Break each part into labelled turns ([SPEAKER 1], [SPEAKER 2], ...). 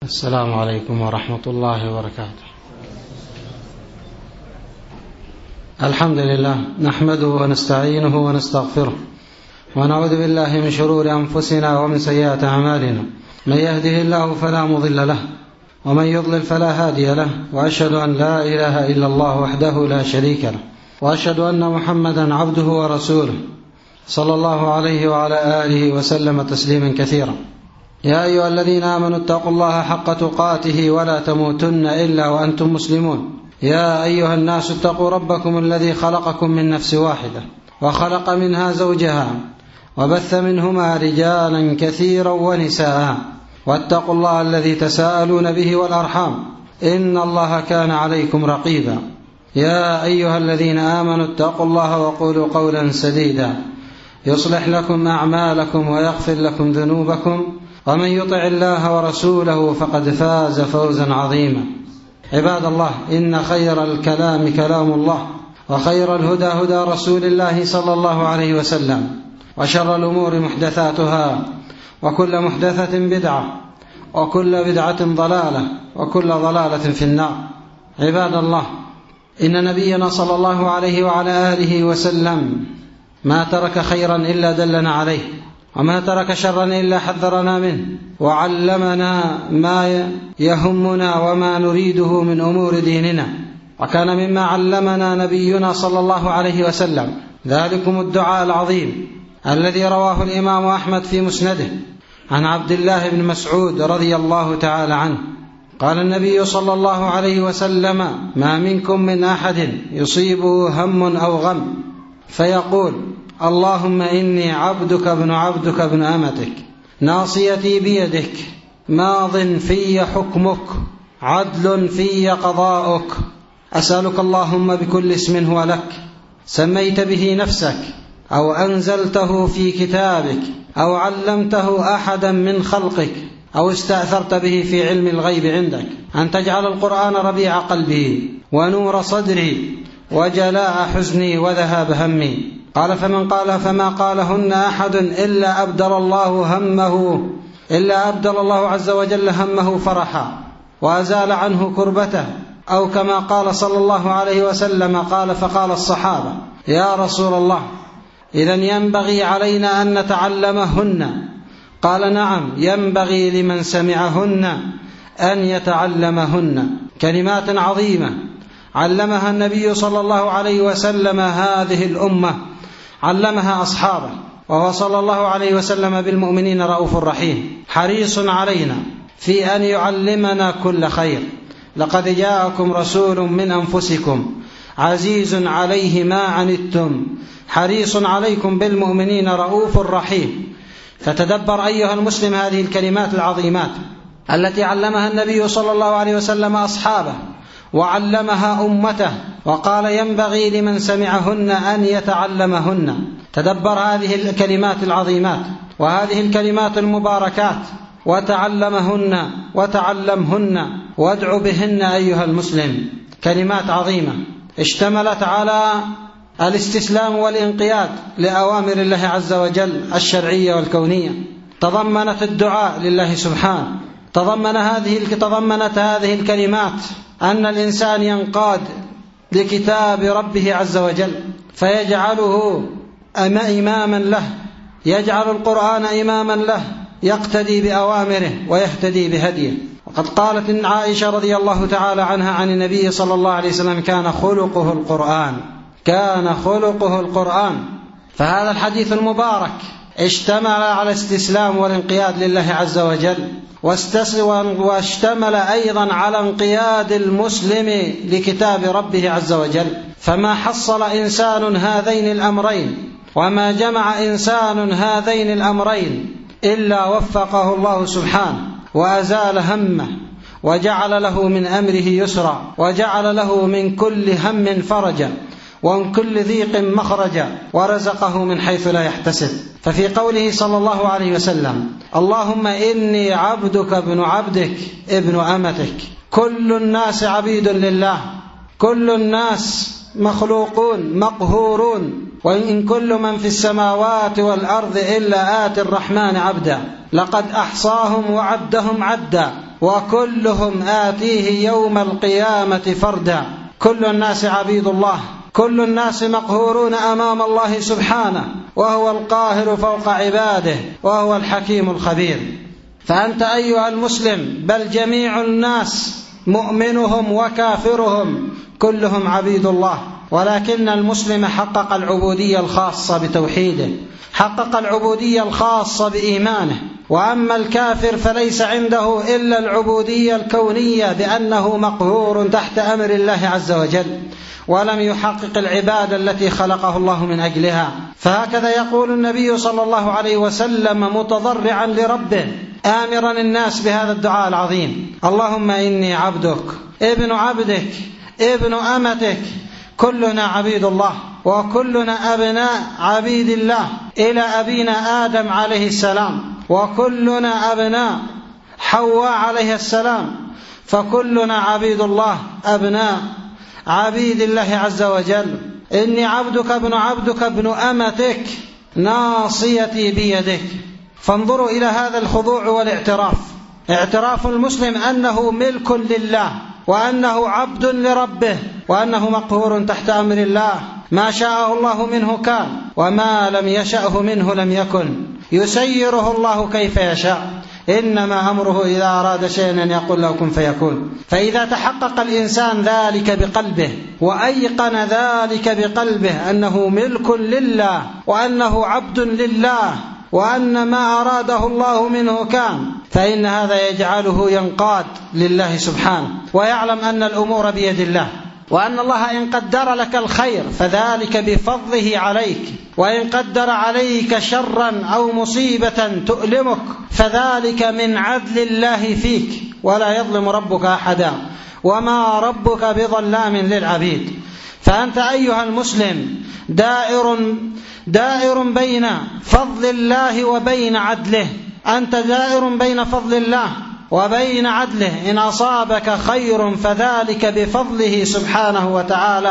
[SPEAKER 1] السلام عليكم ورحمة الله وبركاته. الحمد لله نحمده ونستعينه ونستغفره ونعوذ بالله من شرور أنفسنا ومن سيئات أعمالنا، من يهده الله فلا مضل له ومن يضلل فلا هادي له، وأشهد أن لا إله إلا الله وحده لا شريك له، وأشهد أن محمدا عبده ورسوله صلى الله عليه وعلى آله وسلم تسليما كثيرا. يا أيها الذين آمنوا اتقوا الله حق تقاته ولا تموتن إلا وأنتم مسلمون. يا أيها الناس اتقوا ربكم الذي خلقكم من نفس واحدة وخلق منها زوجها وبث منهما رجالا كثيرا ونساء، واتقوا الله الذي تساءلون به والأرحام إن الله كان عليكم رقيبا. يا أيها الذين آمنوا اتقوا الله وقولوا قولا سديدا يصلح لكم أعمالكم ويغفر لكم ذنوبكم، ومن يطع الله ورسوله فقد فاز فوزا عظيما. عباد الله، إن خير الكلام كلام الله، وخير الهدى هدى رسول الله صلى الله عليه وسلم، وشر الأمور محدثاتها، وكل محدثة بدعة، وكل بدعة ضلالة، وكل ضلالة في النار. عباد الله، إن نبينا صلى الله عليه وعلى آله وسلم ما ترك خيرا إلا دلنا عليه، وما ترك شرا إلا حذرنا منه، وعلمنا ما يهمنا وما نريده من أمور ديننا. وكان مما علمنا نبينا صلى الله عليه وسلم ذلكم الدعاء العظيم الذي رواه الإمام أحمد في مسنده عن عبد الله بن مسعود رضي الله تعالى عنه قال النبي صلى الله عليه وسلم: ما منكم من أحد يصيبه هم أو غم فيقول: اللهم إني عبدك ابن عبدك ابن أمتك، ناصيتي بيدك، ماض في حكمك، عدل في قضاؤك، أسألك اللهم بكل اسم هو لك سميت به نفسك أو أنزلته في كتابك أو علمته أحدا من خلقك أو استأثرت به في علم الغيب عندك أن تجعل القرآن ربيع قلبي ونور صدري وجلاء حزني وذهاب همي. قال: فما قالهن أحد إلا أبدل الله عز وجل همه فرحا وأزال عنه كربته، أو كما قال صلى الله عليه وسلم قال: فقال الصحابة: يا رسول الله، إذن ينبغي علينا أن نتعلمهن؟ قال: نعم، ينبغي لمن سمعهن أن يتعلمهن. كلمات عظيمة علمها النبي صلى الله عليه وسلم هذه الأمة، علمها أصحابه، وهو صلى الله عليه وسلم بالمؤمنين رؤوف رحيم، حريص علينا في أن يعلمنا كل خير. لقد جاءكم رسول من أنفسكم عزيز عليه ما عنتم حريص عليكم بالمؤمنين رؤوف رحيم. فتدبر أيها المسلم هذه الكلمات العظيمات التي علمها النبي صلى الله عليه وسلم أصحابه وعلمها أمته، وقال: ينبغي لمن سمعهن أن يتعلمهن. تدبر هذه الكلمات العظيمات وهذه الكلمات المباركات وتعلمهن وتعلمهن وادع بهن أيها المسلم. كلمات عظيمة اشتملت على الاستسلام والانقياد لأوامر الله عز وجل الشرعية والكونية، تضمنت الدعاء لله سبحانه، تضمنت هذه الكلمات أن الإنسان ينقاد لكتاب ربه عز وجل فيجعله إماما له، يجعل القرآن إماما له، يقتدي بأوامره ويهتدي بهديه. وقد قالت إن عائشة رضي الله تعالى عنها عن النبي صلى الله عليه وسلم: كان خلقه القرآن. فهذا الحديث المبارك اشتمل على استسلام والانقياد لله عز وجل، واشتمل أيضا على انقياد المسلم لكتاب ربه عز وجل. فما حصل إنسان هذين الأمرين وما جمع إنسان هذين الأمرين إلا وفقه الله سبحانه وأزال همه وجعل له من أمره يسرا، وجعل له من كل هم فرجا ومن كل ضيق مخرجا، ورزقه من حيث لا يحتسب. ففي قوله صلى الله عليه وسلم: اللهم إني عبدك ابن عبدك ابن أمتك، كل الناس عبيد لله، كل الناس مخلوقون مقهورون، وإن كل من في السماوات والأرض إلا آتي الرحمن عبدا، لقد أحصاهم وعدهم عدا، وكلهم آتيه يوم القيامة فردا. كل الناس عبيد الله، كل الناس مقهورون أمام الله سبحانه، وهو القاهر فوق عباده، وهو الحكيم الخبير. فأنت أيها المسلم، بل جميع الناس مؤمنهم وكافرهم كلهم عبيد الله، ولكن المسلم حقق العبودية الخاصة بتوحيده، حقق العبودية الخاصة بإيمانه. وأما الكافر فليس عنده إلا العبودية الكونية بأنه مقهور تحت أمر الله عز وجل، ولم يحقق العبادة التي خلقه الله من أجلها. فهكذا يقول النبي صلى الله عليه وسلم متضرعا لربه، آمرا الناس بهذا الدعاء العظيم: اللهم إني عبدك ابن عبدك ابن أمتك، كلنا عبيد الله وكلنا أبناء عبيد الله إلى أبينا آدم عليه السلام، وكلنا أبناء حواء عليه السلام، فكلنا عبيد الله أبناء عبيد الله عز وجل. إني عبدك ابن عبدك ابن أمتك، ناصيتي بيدك. فانظروا إلى هذا الخضوع والاعتراف، اعتراف المسلم أنه ملك لله، وأنه عبد لربه، وأنه مقهور تحت أمر الله. ما شاءه الله منه كان، وما لم يشأه منه لم يكن، يسيره الله كيف يشاء، إنما أمره إذا أراد شيئا أن يقول له كن فيكون. فإذا تحقق الإنسان ذلك بقلبه، وأيقن ذلك بقلبه أنه ملك لله، وأنه عبد لله، وأن ما أراده الله منه كان، فإن هذا يجعله ينقاد لله سبحانه، ويعلم أن الأمور بيد الله، وأن الله إن قدر لك الخير فذلك بفضله عليك، وإن قدر عليك شرا أو مصيبة تؤلمك فذلك من عدل الله فيك، ولا يظلم ربك أحدا، وما ربك بظلام للعبيد. فأنت أيها المسلم دائر بين فضل الله وبين عدله، أنت دائر بين فضل الله وبين عدله. إن أصابك خير فذلك بفضله سبحانه وتعالى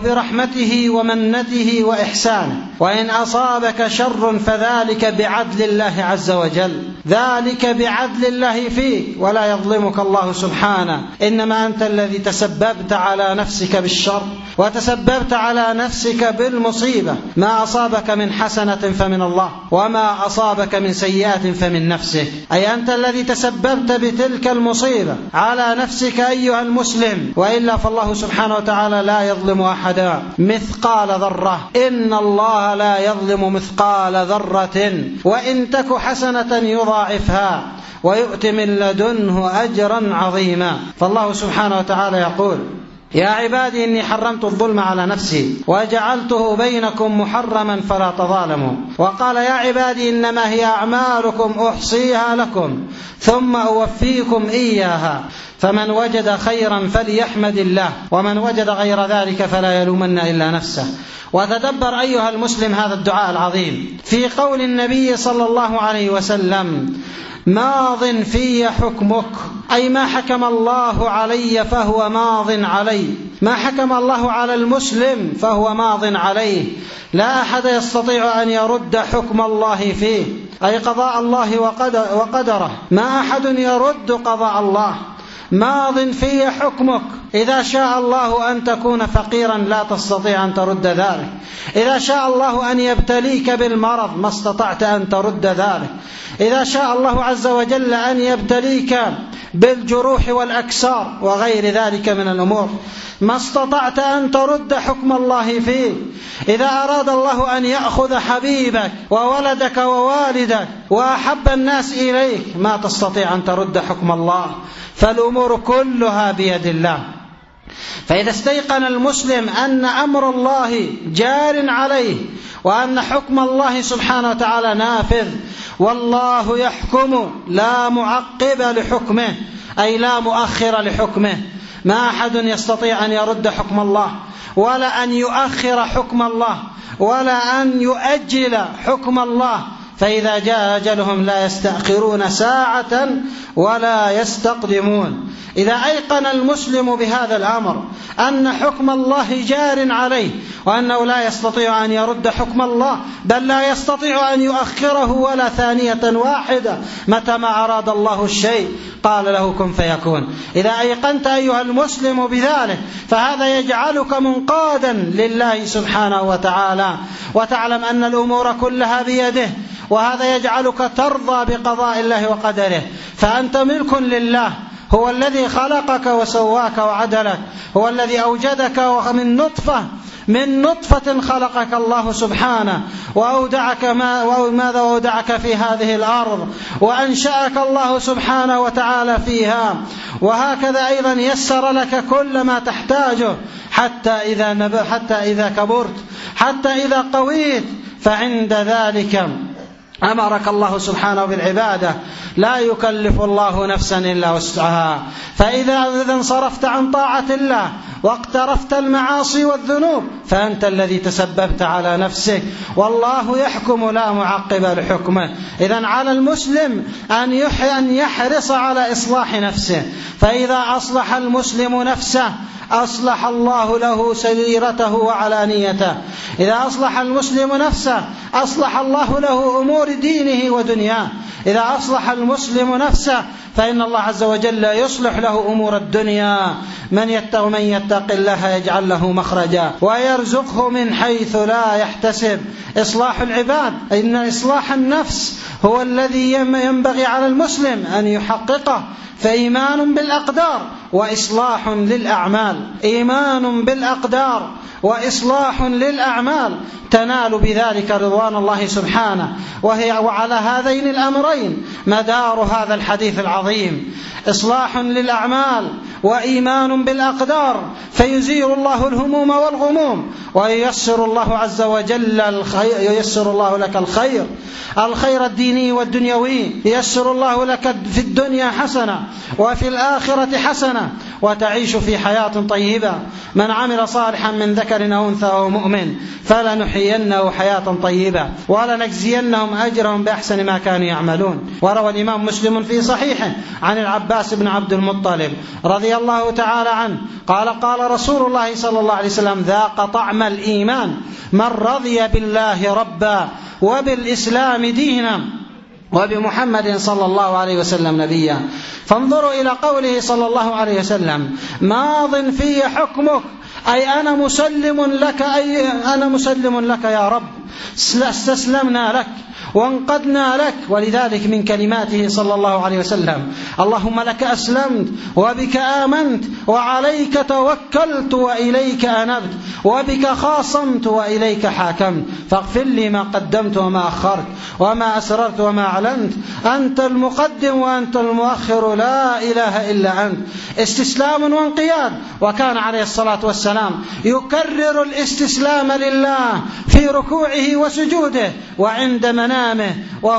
[SPEAKER 1] وبرحمته ومنته وإحسانه، وإن أصابك شر فذلك بعدل الله عز وجل، ذلك بعدل الله فيك، ولا يظلمك الله سبحانه. إنما أنت الذي تسببت على نفسك بالشر، وتسببت على نفسك بالمصيبة. ما أصابك من حسنة فمن الله، وما أصابك من سيئة فمن نفسك، أي أنت الذي تسببت بتلك المصيبة على نفسك أيها المسلم. وإلا فالله سبحانه وتعالى لا يظلم أحدا مثقال ذرة، إن الله لا يظلم مثقال ذرة، وإن تك حسنة يضاعفها ويؤت من لدنه أجرا عظيما. فالله سبحانه وتعالى يقول: يا عبادي إني حرمت الظلم على نفسي وجعلته بينكم محرما فلا تظالموا. وقال: يا عبادي إنما هي أعمالكم أحصيها لكم ثم أوفيكم إياها، فمن وجد خيرا فليحمد الله، ومن وجد غير ذلك فلا يلومن إلا نفسه. وتدبر أيها المسلم هذا الدعاء العظيم في قول النبي صلى الله عليه وسلم: ماض في حكمك، أي ما حكم الله علي فهو ماض علي، ما حكم الله على المسلم فهو ماض عليه، لا أحد يستطيع أن يرد حكم الله فيه، أي قضاء الله وقدره، ما أحد يرد قضاء الله. ماض في حكمك، إذا شاء الله أن تكون فقيرا لا تستطيع أن ترد ذلك، إذا شاء الله أن يبتليك بالمرض ما استطعت أن ترد ذلك، إذا شاء الله عز وجل أن يبتليك بالجروح والأكسار وغير ذلك من الأمور ما استطعت أن ترد حكم الله فيه. إذا أراد الله أن يأخذ حبيبك وولدك ووالدك وأحب الناس إليك ما تستطيع أن ترد حكم الله، فالأمور كلها بيد الله. فإذا استيقن المسلم أن أمر الله جار عليه، وأن حكم الله سبحانه وتعالى نافذ، والله يحكم لا معقب لحكمه، أي لا مؤخر لحكمه، ما أحد يستطيع أن يرد حكم الله، ولا أن يؤخر حكم الله، ولا أن يؤجل حكم الله، فإذا جاء أجلهم لا يستأخرون ساعة ولا يستقدمون. إذا أيقن المسلم بهذا الأمر أن حكم الله جار عليه وأنه لا يستطيع أن يرد حكم الله، بل لا يستطيع أن يؤخره ولا ثانية واحدة، متى ما أراد الله الشيء قال له كن فيكون. إذا أيقنت أيها المسلم بذلك فهذا يجعلك منقادا لله سبحانه وتعالى، وتعلم أن الأمور كلها بيده، وهذا يجعلك ترضى بقضاء الله وقدره، فأنت ملك لله. هو الذي خلقك وسواك وعدلك، هو الذي أوجدك من نطفة خلقك الله سبحانه وأودعك وأودعك في هذه الأرض، وأنشأك الله سبحانه وتعالى فيها، وهكذا أيضا يسر لك كل ما تحتاجه حتى إذا كبرت، حتى إذا قويت، فعند ذلك أمرك الله سبحانه بالعبادة، لا يكلف الله نفسا إلا وسعها. فإذا انصرفت عن طاعة الله واقترفت المعاصي والذنوب فأنت الذي تسببت على نفسك، والله يحكم لا معقب لحكمه. إذن على المسلم أن يحرص على إصلاح نفسه، فإذا أصلح المسلم نفسه أصلح الله له سريرته وعلانيته. إذا أصلح المسلم نفسه أصلح الله له أمور دينه ودنياه. إذا أصلح المسلم نفسه فإن الله عز وجل يصلح له أمور الدنيا. من يتق الله يجعل له مخرجا ويرزقه من حيث لا يحتسب. إصلاح العباد، إن إصلاح النفس هو الذي ينبغي على المسلم أن يحققه، فإيمان بالأقدار وإصلاح للأعمال، إيمان بالأقدار وإصلاح للأعمال تنال بذلك رضوان الله سبحانه. وعلى هذين الأمرين مدار هذا الحديث العظيم، إصلاح للأعمال وإيمان بالأقدار، فيزيل الله الهموم والغموم وييسر الله عز وجل ييسر الله لك الخير الديني والدنيوي، ييسر الله لك في الدنيا حسنة وفي الآخرة حسنة، وتعيش في حياة طيبة. من عمل صالحا من ذكر أو أنثى وهو مؤمن فلنحيينه حياة طيبة ولنجزينهم أجرهم بأحسن ما كانوا يعملون. وروى الإمام مسلم في صحيحه عن العباس بن عبد المطلب رضي الله تعالى عنه قال رسول الله صلى الله عليه وسلم: ذاق طعم الإيمان من رضي بالله ربا وبالإسلام دينا وبمحمد صلى الله عليه وسلم نبيا. فانظروا إلى قوله صلى الله عليه وسلم: ماض في حكمك، أي أنا مسلم لك يا رب، استسلمنا لك وانقدنا لك. ولذلك من كلماته صلى الله عليه وسلم: اللهم لك أسلمت وبك آمنت وعليك توكلت وإليك أنبت وبك خاصمت وإليك حاكمت، فاغفر لي ما قدمت وما أخرت وما أسررت وما أعلنت، أنت المقدم وأنت المؤخر، لا إله إلا أنت. استسلام وانقياد. وكان عليه الصلاة والسلام يكرر الاستسلام لله في ركوعه وسجوده وعند منامه،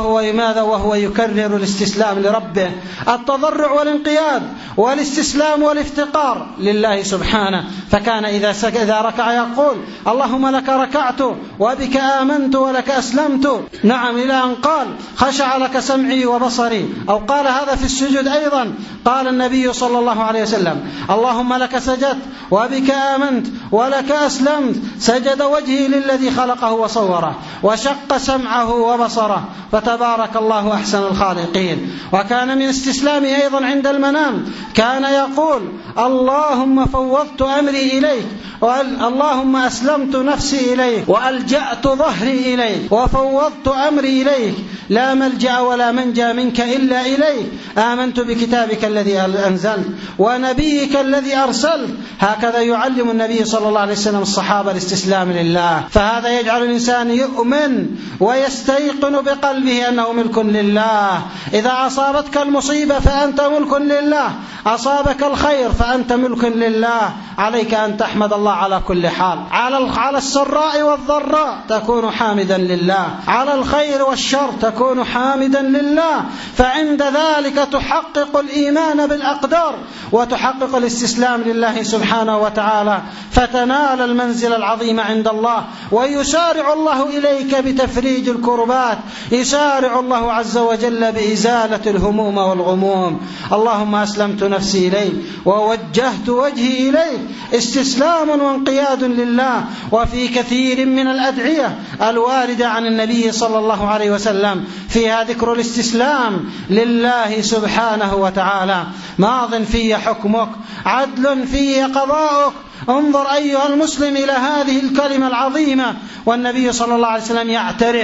[SPEAKER 1] وهو يكرر الاستسلام لربه، التضرع والانقياد والاستسلام والافتقار لله سبحانه. فكان إذا ركع يقول: اللهم لك ركعت وبك آمنت ولك أسلمت. نعم، إلى أن قال: خشع لك سمعي وبصري. أو قال هذا في السجود أيضا، قال النبي صلى الله عليه وسلم: اللهم لك سجدت وبك آمنت ولك أسلمت. سجد وجهي للذي خلقه وصوره وشق سمعه وبصره، فتبارك الله أحسن الخالقين. وكان من استسلامه أيضا عند المنام كان يقول: اللهم فوضت أمري إليك، اللهم أسلمت نفسي إليك وألجأت ظهري إليك وفوضت أمري إليك، لا ملجأ ولا منجا منك إلا إليك، آمنت بكتابك الذي أنزلت ونبيك الذي أرسلت. هكذا يعلم النبي صلى الله عليه وسلم الصحابة الاستسلام لله. فهذا يجعل الإنسان يؤمن ويستيقن بقلبه أنه ملك لله. إذا أصابتك المصيبة فأنت ملك لله، أصابك الخير فأنت ملك لله. عليك أن تحمد الله على كل حال، على السراء والضراء تكون حامدا لله، على الخير والشر تكون حامدا لله. فعند ذلك تحقق الإيمان بالأقدار وتحقق الاستسلام لله سبحانه وتعالى، فتنال المنزل العظيم عند الله، ويسارع الله إليك بتفريج الكربات، يسارع الله عز وجل بإزالة الهموم والغموم. اللهم أسلمت نفسي إليك ووجهت وجهي إليك استسلام وانقياد لله. وفي كثير من الأدعية الواردة عن النبي صلى الله عليه وسلم فيها ذكر الاستسلام لله سبحانه وتعالى. ماض في حكمك، عدل في قضاؤك. انظر أيها المسلم إلى هذه الكلمة العظيمة، والنبي صلى الله عليه وسلم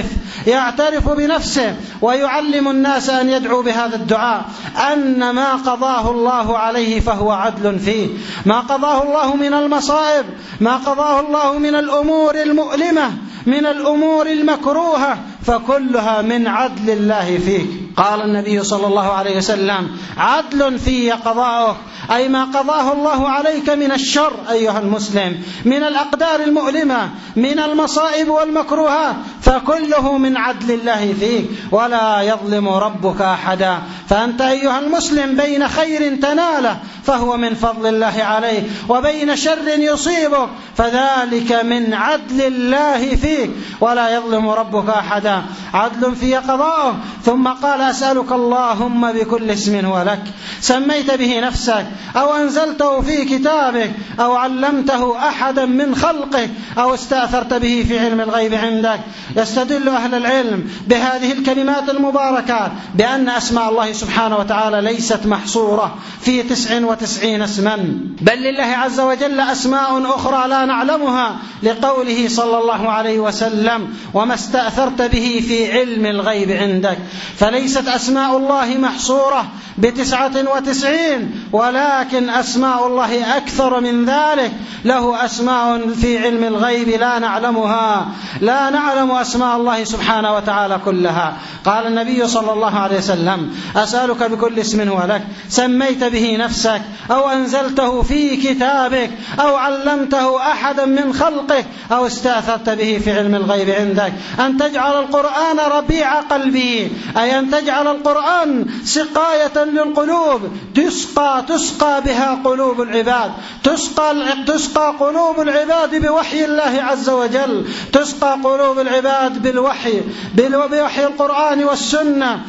[SPEAKER 1] يعترف بنفسه ويعلم الناس أن يدعوا بهذا الدعاء، أن ما قضاه الله عليه فهو عدل فيه. ما قضاه الله من المصائب، ما قضاه الله من الأمور المؤلمة، من الأمور المكروهة، فكلها من عدل الله فيك. قال النبي صلى الله عليه وسلم: عدل في قضاؤك، أي ما قضاه الله عليك من الشر أيها المسلم، من الأقدار المؤلمة، من المصائب والمكروهات، فكله من عدل الله فيك، ولا يظلم ربك أحدا. فأنت أيها المسلم بين خير تناله فهو من فضل الله عليه، وبين شر يصيبك فذلك من عدل الله فيك، ولا يظلم ربك أحدا. عدل في قضاءه. ثم قال: أسألك اللهم بكل اسم هو لك سميت به نفسك أو أنزلته في كتابك أو علمته أحدا من خلقك أو استأثرت به في علم الغيب عندك. يستدل أهل العلم بهذه الكلمات المباركات بأن أسماء الله سبحانه وتعالى ليست محصورة في 99 اسما، بل لله عز وجل أسماء أخرى لا نعلمها، لقوله صلى الله عليه وسلم: وما استأثرت به في علم الغيب عندك. فليست أسماء الله محصورة ب99، ولكن أسماء الله أكثر من ذلك. له أسماء في علم الغيب لا نعلمها، لا نعلم أسماء الله سبحانه وتعالى كلها. قال النبي صلى الله عليه وسلم: أسألك بكل اسم هو لك سميت به نفسك أو أنزلته في كتابك أو علمته أحدا من خلقك أو استأثرت به في علم الغيب عندك أن تجعل القرآن ربيع قلبي، أي أن تجعل القرآن سقاية للقلوب، تسقى بها قلوب العباد، تسقى قلوب العباد بوحي الله عز وجل، تسقى قلوب العباد بوحي القرآن والسنة.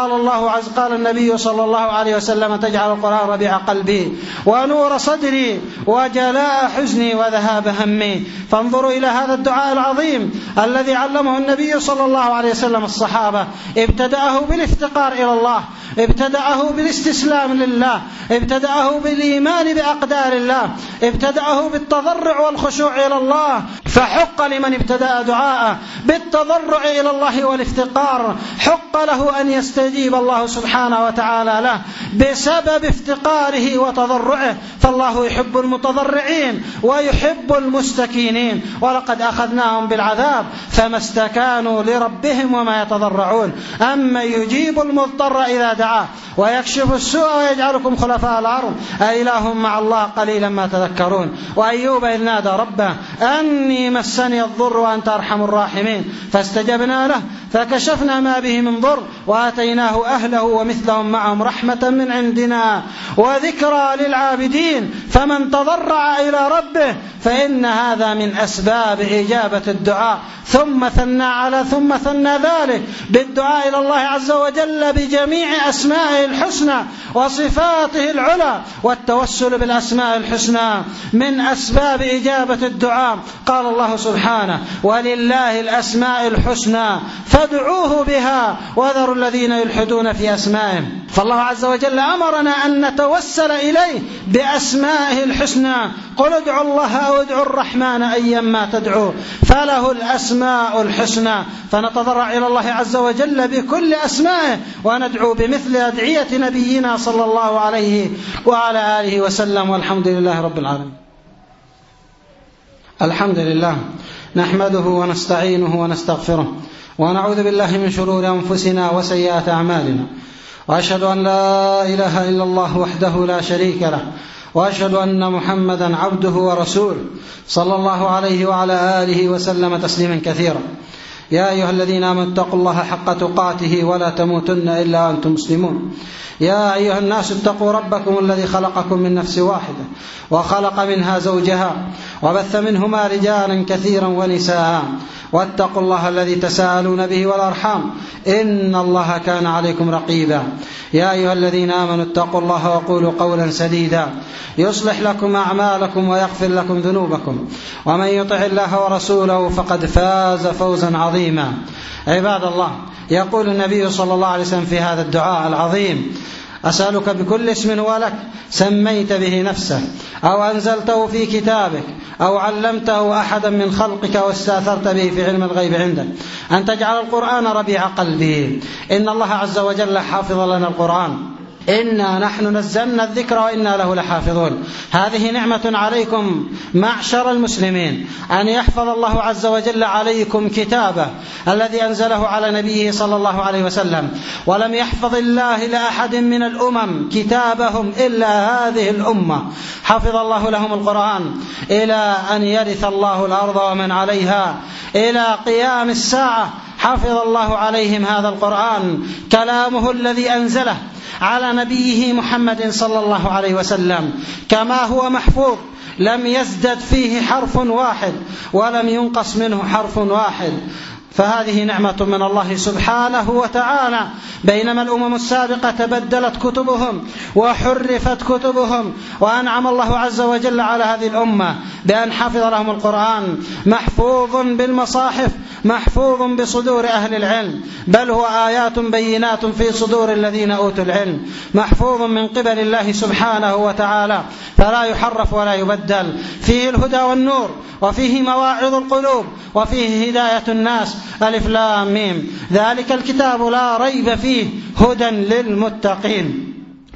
[SPEAKER 1] قال النبي صلى الله عليه وسلم: تجعل القرآن ربيع قلبي ونور صدري وجلاء حزني وذهاب همي. فانظروا إلى هذا الدعاء العظيم الذي علمه النبي صلى الله عليه وسلم الصحابة. ابتدأه بالافتقار إلى الله، ابتدأه بالاستسلام لله، ابتدأه بالإيمان بأقدار الله، ابتدأه بالتضرع والخشوع إلى الله. فحق لمن ابتدأ دعاءه بالتضرع إلى الله والافتقار، حق له أن يستجيب الله سبحانه وتعالى له بسبب افتقاره وتضرعه، فالله يحب المتضرعين ويحب المستكينين. ولقد أخذناهم بالعذاب فما استكانوا لربهم وما يتضرعون. أما يجيب المضطر إذا دعاه ويكشف السوء ويجعلكم خلفاء الأرض أإله مع الله قليلا ما تذكرون. وأيوب إذ نادى ربه أني مسني الضر وأنت أرحم الراحمين فاستجبنا له فكشفنا ما به من ضر وآتيناه أهله ومثلهم معهم رحمة من عندنا وذكرى للعابدين. فمن تضرع إلى ربه فإن هذا من أسباب إجابة الدعاء. ثم ثنى ذلك بالدعاء إلى الله عز وجل بجميع أسمائه الحسنى وصفاته العلى، والتوسل بالأسماء الحسنى من أسباب إجابة الدعاء. قال الله سبحانه: ولله الأسماء الحسنى فادعوه بها وذروا الذين يلحدون في أسمائهم. فالله عز وجل أمرنا أن نتوسل إليه بأسمائه الحسنى. قل ادعوا الله أو ادعوا الرحمن أيما تدعوا فله الأسماء الحسنى. فنتضرع إلى الله عز وجل بكل أسمائه وندعو بمثل أدعية نبينا صلى الله عليه وعلى آله وسلم. والحمد لله رب العالمين. الحمد لله نحمده ونستعينه ونستغفره ونعوذ بالله من شرور أنفسنا وسيئات أعمالنا، وأشهد أن لا إله إلا الله وحده لا شريك له، وأشهد أن محمدا عبده ورسوله صلى الله عليه وعلى آله وسلم تسليما كثيرا. يا أيها الذين آمنوا اتقوا الله حق تقاته ولا تموتن إلا وأنتم مسلمون. يا أيها الناس اتقوا ربكم الذي خلقكم من نفس واحدة وخلق منها زوجها وبث منهما رجالا كثيرا ونساء واتقوا الله الذي تساءلون به والأرحام إن الله كان عليكم رقيبا. يا أيها الذين آمنوا اتقوا الله وقولوا قولا سديدا يصلح لكم أعمالكم ويغفر لكم ذنوبكم ومن يطع الله ورسوله فقد فاز فوزا عظيما. عباد الله، يقول النبي صلى الله عليه وسلم في هذا الدعاء العظيم: أسألك بكل اسم هو لك سميت به نفسك أو أنزلته في كتابك أو علمته أحدا من خلقك واستأثرت به في علم الغيب عندك أن تجعل القرآن ربيع قلبي. إن الله عز وجل حافظ لنا القرآن، إنا نحن نزلنا الذكر وإنا له لحافظون. هذه نعمة عليكم معشر المسلمين أن يحفظ الله عز وجل عليكم كتابه الذي أنزله على نبيه صلى الله عليه وسلم. ولم يحفظ الله لأحد من الأمم كتابهم إلا هذه الأمة، حفظ الله لهم القرآن إلى أن يرث الله الأرض ومن عليها إلى قيام الساعة. حفظ الله عليهم هذا القرآن، كلامه الذي أنزله على نبيه محمد صلى الله عليه وسلم كما هو محفوظ، لم يزدد فيه حرف واحد ولم ينقص منه حرف واحد. فهذه نعمة من الله سبحانه وتعالى. بينما الأمم السابقة تبدلت كتبهم وحرفت كتبهم، وأنعم الله عز وجل على هذه الأمة بأن حفظ لهم القرآن محفوظ بالمصاحف، محفوظ بصدور أهل العلم، بل هو آيات بينات في صدور الذين أوتوا العلم، محفوظ من قبل الله سبحانه وتعالى فلا يحرف ولا يبدل. فيه الهدى والنور، وفيه مواعظ القلوب، وفيه هداية الناس. ألف لام ميم، ذلك الكتاب لا ريب فيه هدى للمتقين.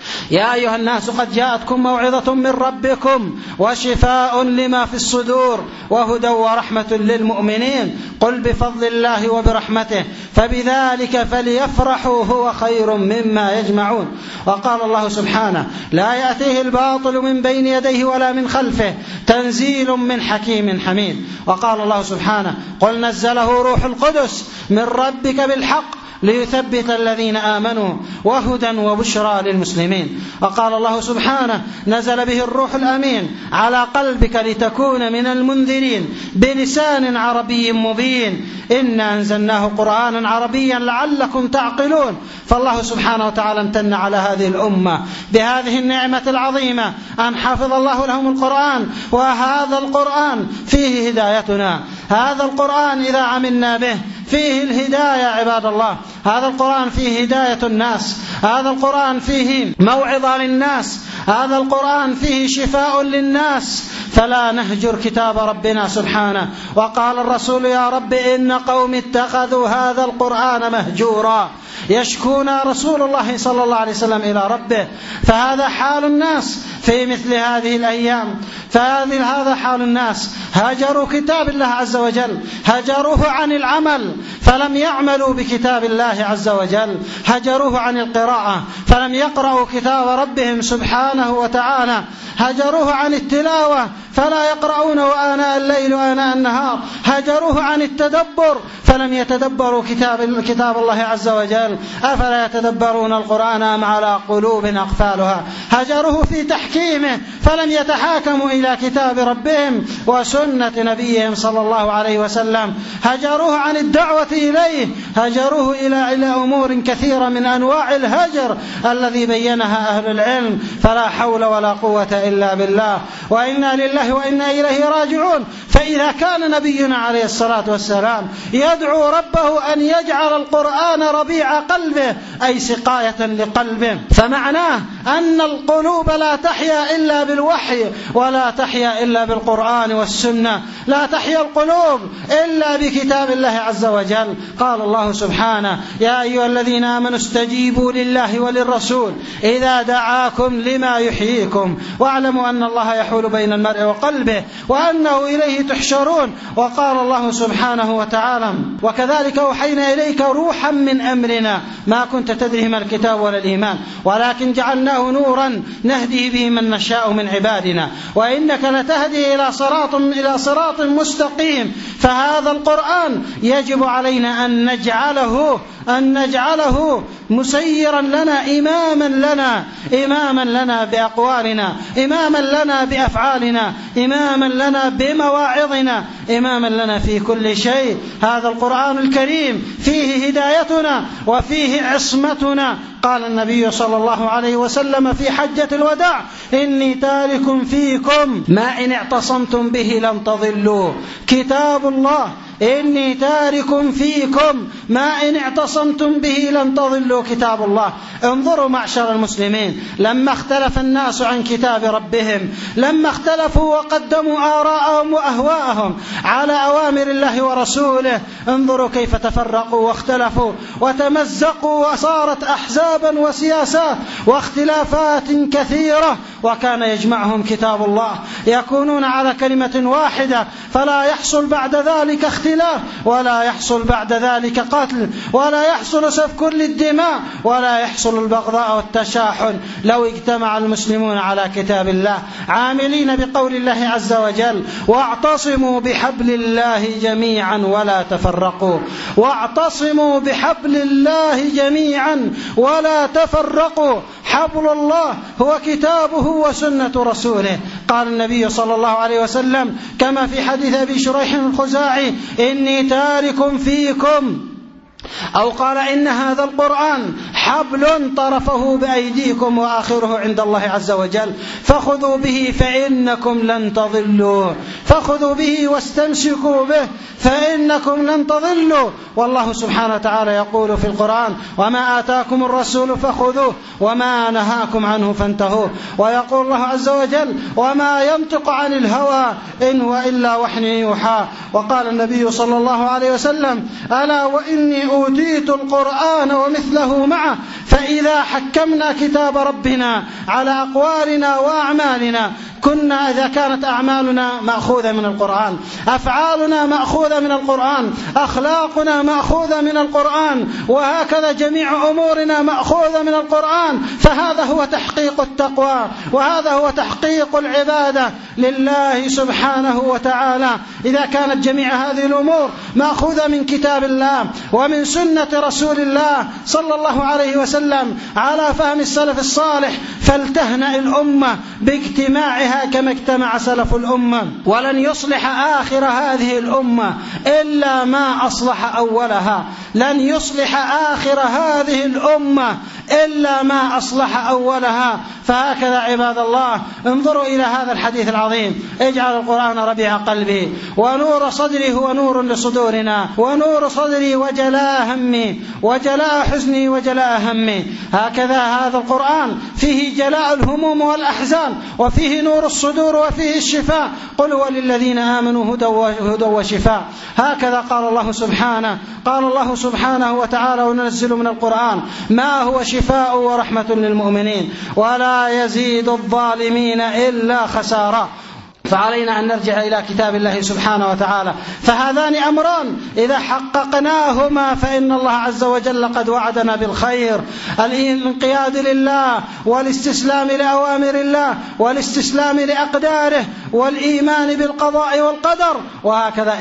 [SPEAKER 1] يا أيها الناس قد جاءتكم موعظة من ربكم وشفاء لما في الصدور وهدى ورحمة للمؤمنين. قل بفضل الله وبرحمته فبذلك فليفرحوا هو خير مما يجمعون. وقال الله سبحانه: لا يأتيه الباطل من بين يديه ولا من خلفه تنزيل من حكيم حميد. وقال الله سبحانه: قل نزله روح القدس من ربك بالحق ليثبت الذين آمنوا وهدى وبشرى للمسلمين. وقال الله سبحانه: نزل به الروح الأمين على قلبك لتكون من المنذرين بلسان عربي مبين إنا أنزلناه قرآنا عربيا لعلكم تعقلون. فالله سبحانه وتعالى امتن على هذه الأمة بهذه النعمة العظيمة أن حفظ الله لهم القرآن. وهذا القرآن فيه هدايتنا، هذا القرآن إذا عملنا به فيه الهداية. عباد الله، هذا القرآن فيه هداية الناس، هذا القرآن فيه موعظة للناس، هذا القرآن فيه شفاء للناس. فلا نهجر كتاب ربنا سبحانه. وقال الرسول: يا رب إن قوم اتخذوا هذا القرآن مهجورا. يشكون رسول الله صلى الله عليه وسلم إلى ربه. فهذا حال الناس في مثل هذه الأيام، فهذا حال الناس. هجروا كتاب الله عز وجل، هجروه عن العمل فلم يعملوا بكتاب الله عز وجل، هجروه عن القراءة فلم يقرأوا كتاب ربهم سبحانه وتعالى، هجروه عن التلاوة فلا يقرؤونه آناء الليل وآناء النهار، هجروه عن التدبر فلم يتدبروا كتاب الله عز وجل. أفلا يتدبرون القرآن أم على قلوب أقفالها؟ هجروه في تحكيمه فلم يتحاكموا إلى كتاب ربهم وسنة نبيهم صلى الله عليه وسلم، هجروه عن الدعوة إليه، هجروه إلى أمور كثيرة من أنواع الهجر الذي بينها أهل العلم. فلا حول ولا قوة إلا بالله، وإنا لله وإنا إليه راجعون. فإذا كان نبينا عليه الصلاة والسلام يدعو ربه أن يجعل القرآن ربيع قلبه أي سقاية لقلبه، فمعناه أن القلوب لا تحيا إلا بالوحي ولا تحيا إلا بالقرآن والسنة، لا تحيا القلوب إلا بكتاب الله عز وجل. قال الله سبحانه: يا أيها الذين آمنوا استجيبوا لله وللرسول إذا دعاكم لما يحييكم واعلموا أن الله يحول بين المرء وقلبه وأنه إليه تحشرون. وقال الله سبحانه وتعالى: وكذلك أوحينا إليك روحا من أمرنا ما كنت تدري ما الكتاب ولا الإيمان ولكن جعلناه نشاء نورا نهدي به من نشاء من عبادنا، وإنك لتهدي إلى صراط مستقيم. فهذا القرآن يجب علينا أن نجعله مسيرا لنا، إماما لنا بأقوالنا، إماما لنا بأفعالنا، إماما لنا بمواعظنا، إماما لنا في كل شيء. هذا القرآن الكريم فيه هدايتنا وفيه عصمتنا. قال النبي صلى الله عليه وسلم في حجة الوداع: إني تارك فيكم ما إن اعتصمتم به لن تضلوا، كتاب الله. إني تارك فيكم ما إن اعتصمتم به لن تضلوا، كتاب الله. انظروا معشر المسلمين، لما اختلف الناس عن كتاب ربهم، لما اختلفوا وقدموا آراءهم وأهواءهم على أوامر الله ورسوله، انظروا كيف تفرقوا واختلفوا وتمزقوا، وصارت أحزابا وسياسات واختلافات كثيرة، وكان يجمعهم كتاب الله، يكونون على كلمة واحدة، فلا يحصل بعد ذلك اختلاف، ولا يحصل بعد ذلك قتل، ولا يحصل سفك للدماء، ولا يحصل البغضاء والتشاحن لو اجتمع المسلمون على كتاب الله عاملين بقول الله عز وجل: واعتصموا بحبل الله جميعا ولا تفرقوا، واعتصموا بحبل الله جميعا ولا تفرقوا. حبل الله هو كتابه وسنة رسوله. قال النبي صلى الله عليه وسلم كما في حديث أبي شريح الخزاعي: إني تارك فيكم، أو قال: إن هذا القرآن حبل طرفه بأيديكم وآخره عند الله عز وجل، فخذوا به فإنكم لن تضلوا، فخذوا به واستمسكوا به فإنكم لن تضلوا. والله سبحانه وتعالى يقول في القرآن: وما آتاكم الرسول فخذوه وما نهاكم عنه فانتهوا. ويقول الله عز وجل: وما ينطق عن الهوى إن هو إلا وحي يوحى. وقال النبي صلى الله عليه وسلم: ألا وإني أوتيت القرآن ومثله معه، فإذا حكمنا كتاب ربنا على أقوالنا وأعمالنا كنا، إذا كانت أعمالنا مأخوذة من القرآن، أفعالنا مأخوذة من القرآن، أخلاقنا مأخوذة من القرآن، وهكذا جميع أمورنا مأخوذة من القرآن، فهذا هو تحقيق التقوى، وهذا هو تحقيق العبادة لله سبحانه وتعالى. إذا كانت جميع هذه الأمور مأخوذة من كتاب الله ومن سنة رسول الله صلى الله عليه وسلم على فهم السلف الصالح، فلتهنأ الأمة باجتماعها كما اجتمع سلف الأمة. ولن يصلح آخر هذه الأمة إلا ما أصلح أولها، لن يصلح آخر هذه الأمة إلا ما أصلح أولها. فهكذا عباد الله انظروا إلى هذا الحديث العظيم: اجعل القرآن ربيع قلبي ونور صدري، هو نور لصدورنا، ونور صدري وجلاء همي، وجلاء حزني وجلاء همي. هكذا هذا القرآن فيه جلاء الهموم والأحزان، وفيه نور الصدور، وفيه الشفاء. قل هو للذين آمنوا هدى وشفاء. هكذا قال الله سبحانه وتعالى: وننزل من القرآن ما هو شفاء ورحمة للمؤمنين ولا يزيد الظالمين إلا خسارا. فعلينا أن نرجع إلى كتاب الله سبحانه وتعالى. فهذان أمران إذا حققناهما فإن الله عز وجل قد وعدنا بالخير: الانقياد لله، والاستسلام لأوامر الله، والاستسلام لأقداره، والإيمان بالقضاء والقدر. وهكذا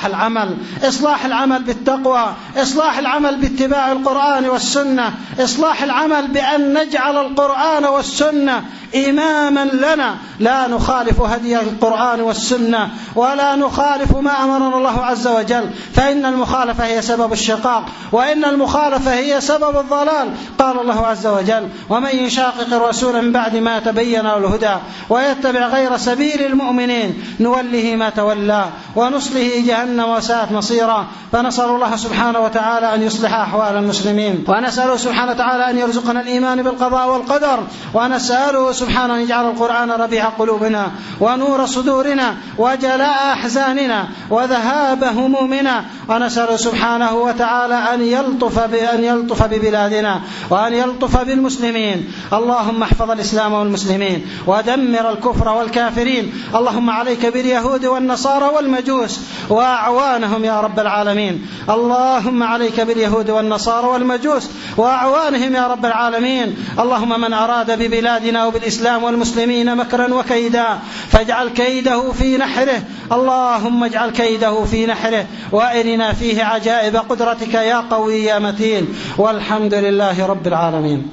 [SPEAKER 1] إصلاح العمل بالتقوى، إصلاح العمل باتباع القرآن والسنة، إصلاح العمل بأن نجعل القرآن والسنة إماما لنا، لا نخالف هدي القرآن والسنة ولا نخالف ما أمرنا الله عز وجل، فإن المخالفة هي سبب الشقاق، وإن المخالفة هي سبب الضلال. قال الله عز وجل: ومن يشاقق الرسول من بعد ما تبين له الهدى ويتبع غير سبيل المؤمنين نوله ما تولى ونصله جهنم وساءت مصيرا. فنسأل الله سبحانه وتعالى أن يصلح أحوال المسلمين، ونسأله سبحانه وتعالى أن يرزقنا الإيمان بالقضاء والقدر، ونسأله سبحانه أن يجعل القرآن ربيع قلوبنا ونور صدورنا وجلاء أحزاننا وذهاب همومنا، ونسأل سبحانه وتعالى أن يلطف ببلادنا وأن يلطف بالمسلمين. اللهم احفظ الإسلام والمسلمين ودمر الكفر والكافرين. اللهم عليك باليهود والنصارى والمجوس وأعوانهم يا رب العالمين. اللهم عليك باليهود والنصارى والمجوس وأعوانهم يا رب العالمين. اللهم من أراد ببلادنا وبالإسلام والمسلمين مكرا وكيدا فاجعل كيده في نحره. اللهم اجعل كيده في نحره وأرنا فيه عجائب قدرتك يا قوي يا متين. والحمد لله رب العالمين.